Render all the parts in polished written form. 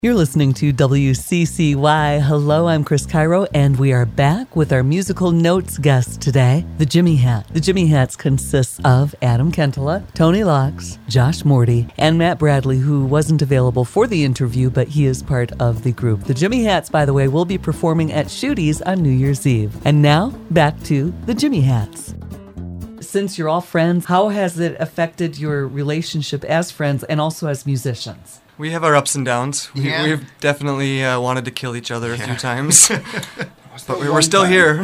You're listening to WCCY. Hello, I'm Chris Cairo, and we are back with our musical notes guest today, the Jimmy Hat. The Jimmy Hats consists of Adam Kentola, Tony Locks, Josh Morty, and Matt Bradley, who wasn't available for the interview, but he is part of the group. The Jimmy Hats, by the way, will be performing at Shooties on New Year's Eve. And now, back to the Jimmy Hats. Since you're all friends, how has it affected your relationship as friends and also as musicians? We have our ups and downs. Yeah. We've definitely wanted to kill each other a few times, but we're still here.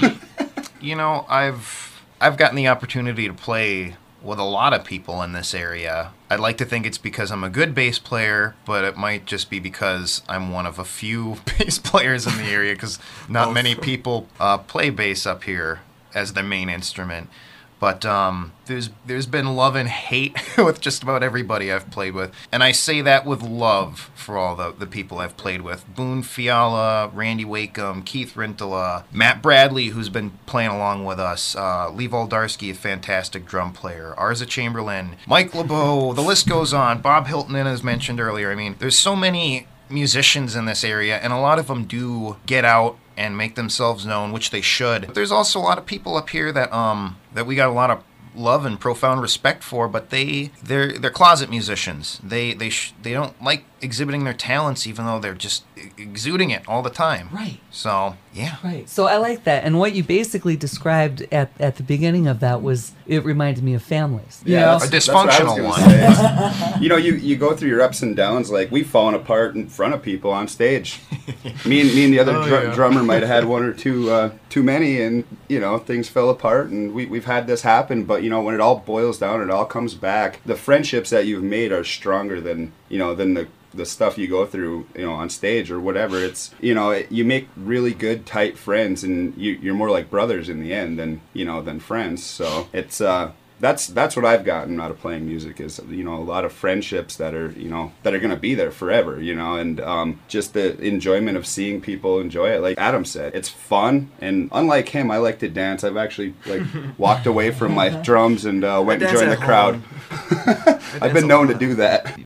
You know, I've gotten the opportunity to play with a lot of people in this area. I'd like to think it's because I'm a good bass player, but it might just be because I'm one of a few bass players in the area, because not many people play bass up here as their main instrument. But there's been love and hate with just about everybody I've played with. And I say that with love for all the people I've played with. Boone Fiala, Randy Wakeham, Keith Rintola, Matt Bradley, who's been playing along with us, Lee Voldarsky, a fantastic drum player, Arza Chamberlain, Mike LeBeau, the list goes on, Bob Hilton, as mentioned earlier. I mean, there's so many musicians in this area, and a lot of them do get out and make themselves known, which they should. But there's also a lot of people up here that we got a lot of love and profound respect for, but they're closet musicians. They don't like exhibiting their talents, even though they're just exuding it all the time. Right. So, yeah. Right. So I like that. And what you basically described at the beginning of that was, it reminded me of families. Yeah, a dysfunctional one. You know, you go through your ups and downs. Like, we've fallen apart in front of people on stage. me and the other drummer might have had one or two too many, and, you know, things fell apart, and we've had this happen. But, you know, when it all boils down, it all comes back. The friendships that you've made are stronger than the stuff you go through, you know, on stage or whatever. It's, you know, you make really good, tight friends, and you're more like brothers in the end than friends. So it's that's what I've gotten out of playing music, is, you know, a lot of friendships that are going to be there forever, you know, and just the enjoyment of seeing people enjoy it. Like Adam said, it's fun, and unlike him, I like to dance. I've actually walked away from my drums and went and joined the crowd. I've been known to do that.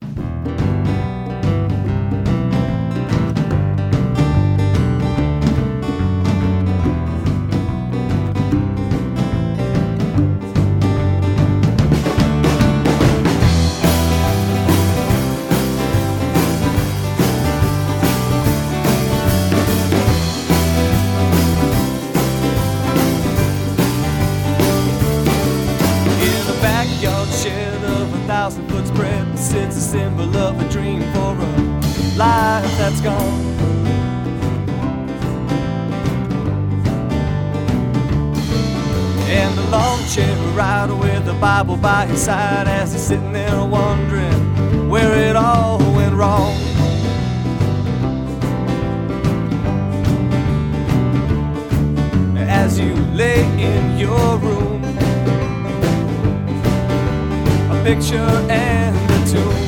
It's a symbol of a dream for a life that's gone. And the long chair rider with the Bible by his side, as he's sitting there wondering where it all went wrong. As you lay in your room, a picture and a tune.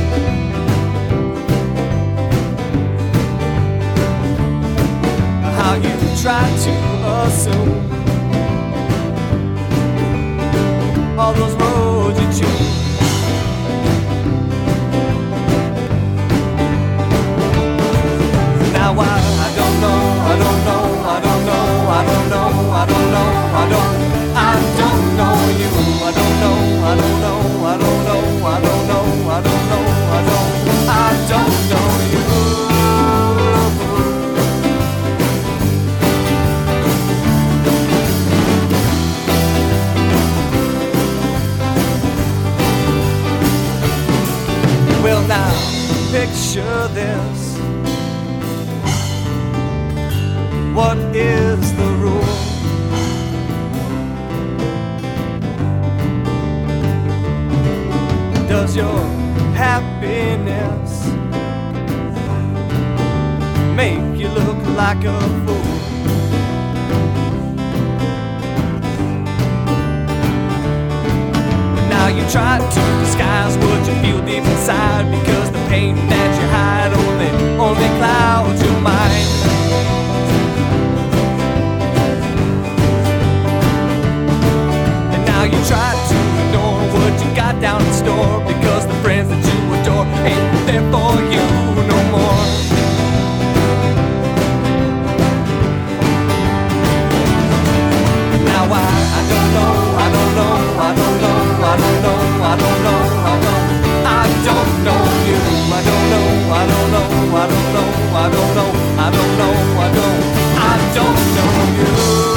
How you try to assume all those roads you choose. Now I don't know, I don't know, I don't know, I don't know, I don't know, I don't know you. I don't know, I don't know, I don't know, I don't know, I don't know, I don't know you. Well, now picture this. What is the rule? Does your happiness make you look like a fool? Now you try to disguise what you feel deep inside, because the pain that you hide only clouds your mind. And now you try to ignore what you got down in store, because the friends that you adore ain't there for you no more. I don't know, I don't know, I don't know, I don't know you.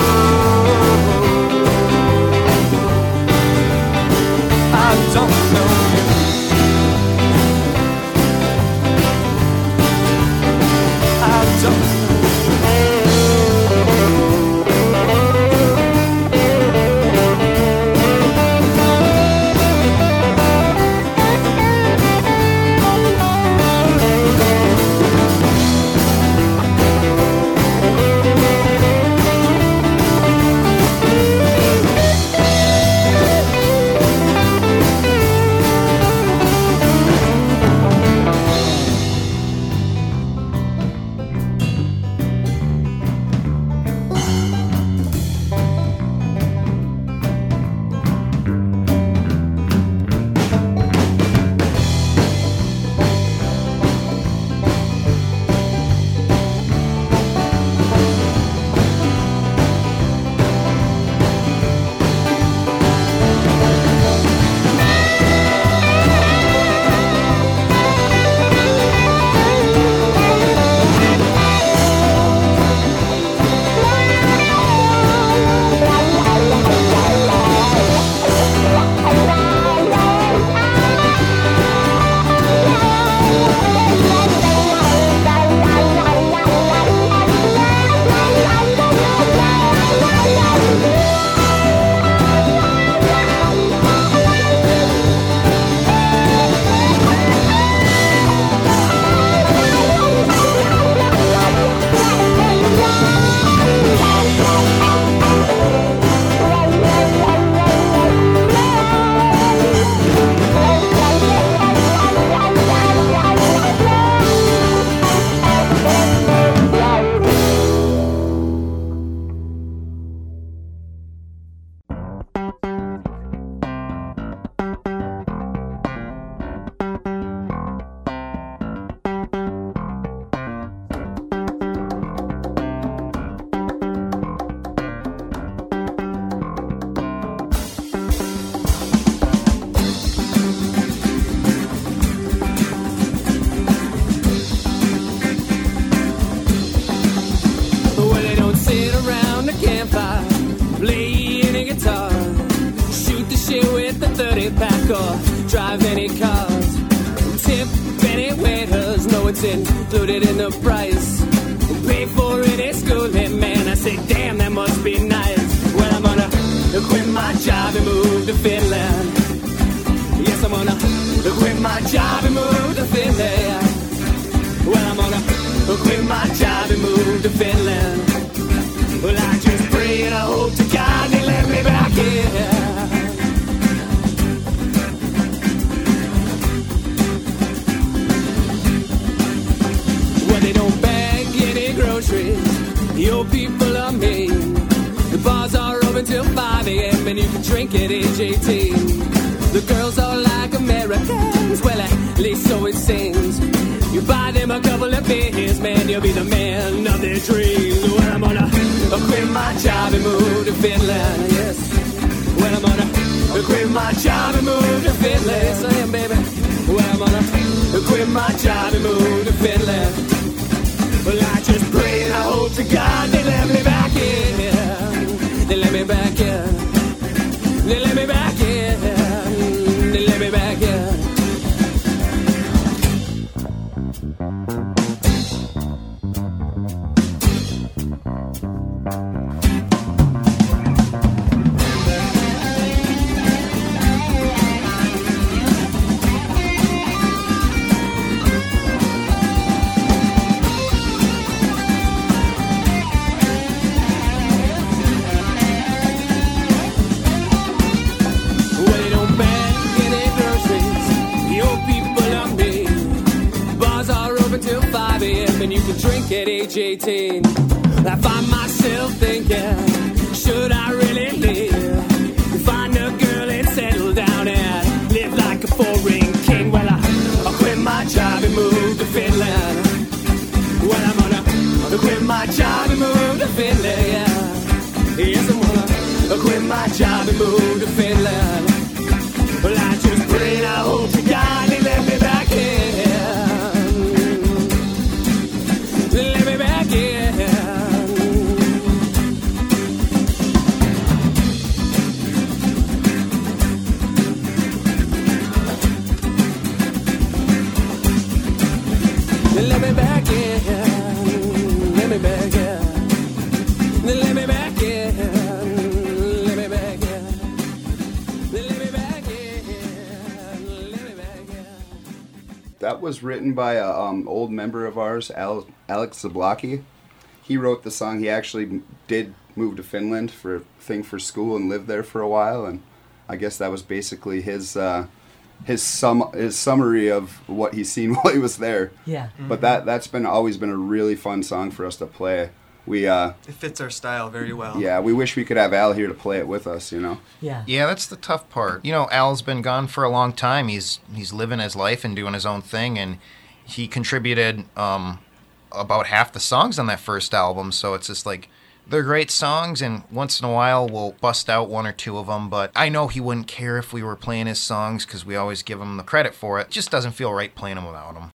I don't know you. I don't know. Drive any cars, tip any waiters, know it's included in the price. Pay for any schooling, man, I say, damn, that must be nice. Well, I'm gonna quit my job and move to Finland. Yes, I'm gonna quit my job and move to Finland. Well, I'm gonna quit my job and move to Finland. Well, I just pray and I hope to God they let me back here. They don't bag any groceries, your people are mean. The bars are open till 5 a.m. and you can drink at age 18. The girls are like Americans, well at least so it seems. You buy them a couple of beers, man, you'll be the man of their dreams. Well, I'm gonna quit my job and move to Finland, yes. Well, I'm gonna quit my job and move to Finland, yes I am, baby. Well, I'm gonna quit my job and move to Finland. Well, I just pray and I hope to God they let me back in. They let me back in. They let me back in. They let me back in. Drink at age 18. I find myself thinking, should I really live? Find a girl and settle down and live like a foreign king. Well, I'll quit my job and move to Finland. Well, I'm gonna quit my job and move to Finland, yeah. Yes, I'm gonna quit my job and move to Finland. Well, I just pray and I hope to God they let me back in. let me back in. Let me back in. Let me back in. Let me back in. Let me back in. Let me back in. That was written by a old member of ours, Alex Zablocki. He wrote the song. He actually did move to Finland for school and lived there for a while, and I guess that was basically his summary of what he's seen while he was there. Yeah. But that's always been a really fun song for us to play. It fits our style very well. Yeah, we wish we could have Al here to play it with us, you know. Yeah. Yeah, that's the tough part. You know, Al's been gone for a long time. He's living his life and doing his own thing, and he contributed about half the songs on that first album, so it's just like, they're great songs, and once in a while we'll bust out one or two of them, but I know he wouldn't care if we were playing his songs because we always give him the credit for it. It just doesn't feel right playing them without him.